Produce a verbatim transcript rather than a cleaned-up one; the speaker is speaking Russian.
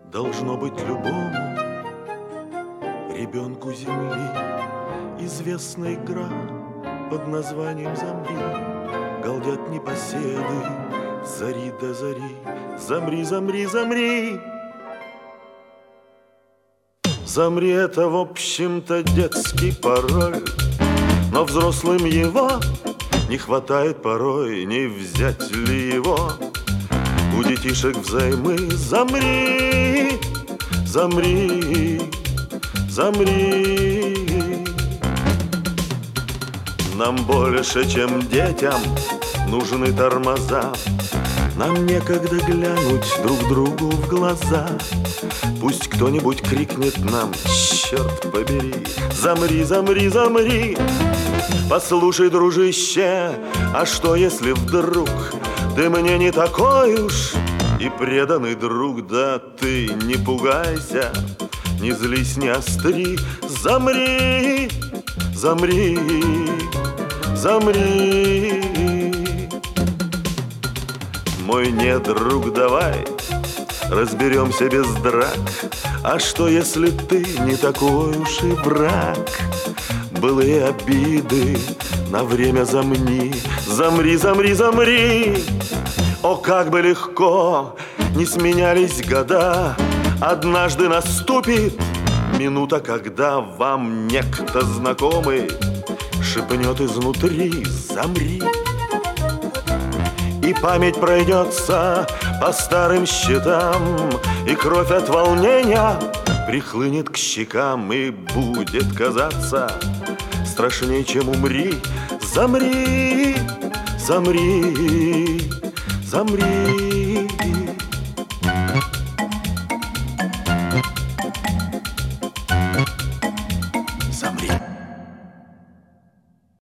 Должно быть любому ребенку земли известна игра под названием «Замри». Галдят непоседы зари до зари. Замри, замри, замри. Замри — это, в общем-то, детский пароль, но взрослым его не хватает порой, не взять ли его у детишек взаймы. Замри, замри, замри. Нам больше, чем детям, нужны тормоза. Нам некогда глянуть друг другу в глаза. Пусть кто-нибудь крикнет нам: черт побери, замри, замри, замри. Послушай, дружище, а что если вдруг ты мне не такой уж и преданный друг? Да ты не пугайся, не злись, не остри. Замри, замри, замри. Мой недруг, давай разберемся без драк. А что если ты не такой уж и враг? Былые обиды на время замни. Замри, замри, замри. О, как бы легко не сменялись года, однажды наступит минута, когда вам некто знакомый шепнет изнутри: замри. И память пройдется по старым счетам, и кровь от волнения прихлынет к щекам, и будет казаться страшнее, чем умри. Замри, замри, замри.